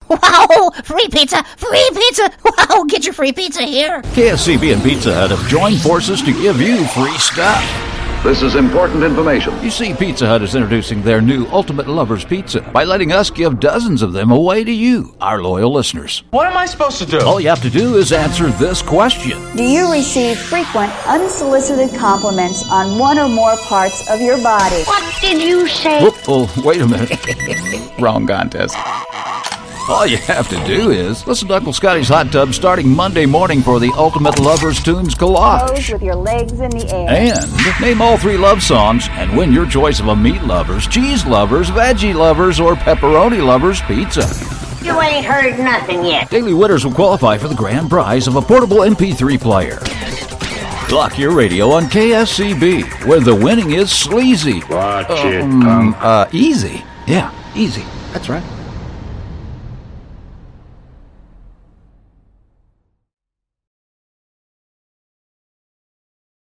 Wow, free pizza, free pizza. Wow, get your free pizza here. KSCB and Pizza Hut have joined forces to give you free stuff. This is important information. You see, Pizza Hut is introducing their new Ultimate Lovers Pizza by letting us give dozens of them away to you, our loyal listeners. What am I supposed to do? All you have to do is answer this question. Do you receive frequent, unsolicited compliments on one or more parts of your body? What did you say? Whoop, oh, wait a minute. Wrong contest. All you have to do is listen to Uncle Scotty's Hot Tub starting Monday morning for the Ultimate Lovers Tunes Collage. Pose with your legs in the air. And name all 3 love songs and win your choice of a meat lovers, cheese lovers, veggie lovers, or pepperoni lovers pizza. You ain't heard nothing yet. Daily winners will qualify for the grand prize of a portable MP3 player. Lock your radio on KSCB, where the winning is sleazy. Watch it, punk. Easy. Yeah, easy. That's right.